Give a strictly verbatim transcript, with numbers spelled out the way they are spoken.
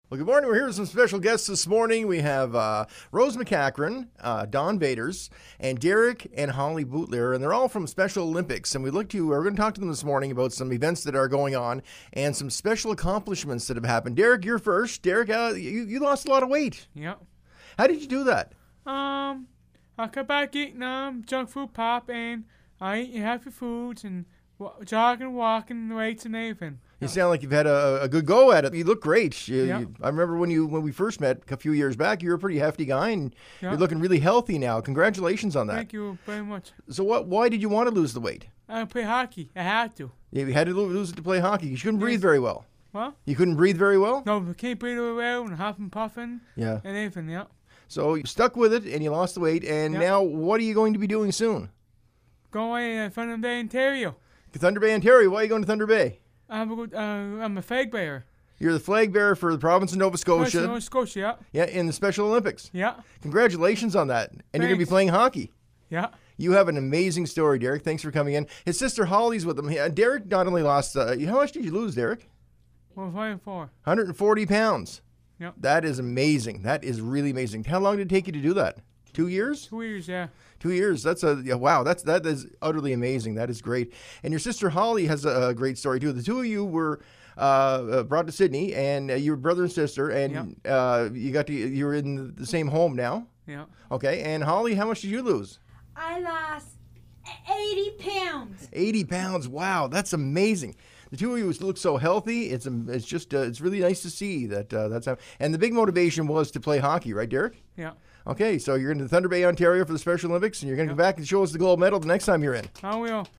Well, good morning. We're here with some special guests this morning. We have uh, Rose McCachran, uh, Don Vaders, and Derek and Holly Bootler, and they're all from Special Olympics. And we look to, we're going to talk to them this morning about some events that are going on and some special accomplishments that have happened. Derek, you're first. Derek, uh, you, you lost a lot of weight. Yeah. How did you do that? Um, I cut back eating um junk food pop, and I eat healthy foods and wa- jogging, walking, weights, and everything. You sound like you've had a, a good go at it. You look great. You, Yeah. you, I remember when you when we first met a few years back, you were a pretty hefty guy, and Yeah. you're looking really healthy now. Congratulations on that. Thank you very much. So what? Why did you want to lose the weight? I play hockey. I had to. You had to lo- lose it to play hockey. You couldn't breathe Yes. very well. What? You couldn't breathe very well? No, I can't breathe very well and huffing, puffing, Yeah. and everything. Yeah. So you stuck with it, and you lost the weight, and Yeah. now what are you going to be doing soon? Going away in front of the Ontario. Thunder Bay, Ontario. Why are you going to Thunder Bay? I'm a good. Uh, I'm a flag bearer. You're the flag bearer for the province of Nova Scotia. Nova Scotia. Yeah. Yeah, in the Special Olympics. Yeah. Congratulations on that. And you're going to be Thanks. playing hockey. Yeah. You have an amazing story, Derek. Thanks for coming in. His sister Holly's with him. He- uh, Derek not only lost, uh, how much did you lose, Derek? We're fighting for. one hundred forty pounds. Yep. That is amazing. That is really amazing. How long did it take you to do that? Two years? Two years. Yeah. Two years. That's a yeah, wow. That's that is utterly amazing. That is great. And your sister Holly has a, a great story too. The two of you were uh, uh, brought to Sydney, and uh, you were brother and sister, and Yep. uh, you got to you were in the same home now. Yeah. Okay. And Holly, how much did you lose? I lost eighty pounds. eighty pounds. Wow, that's amazing. The two of you look so healthy. It's um, it's just uh, it's really nice to see that uh, that's how. And the big motivation was to play hockey, right, Derek? Yeah. Okay, so you're going to Thunder Bay, Ontario for the Special Olympics, and you're going to Yep. come back and show us the gold medal the next time you're in. I will.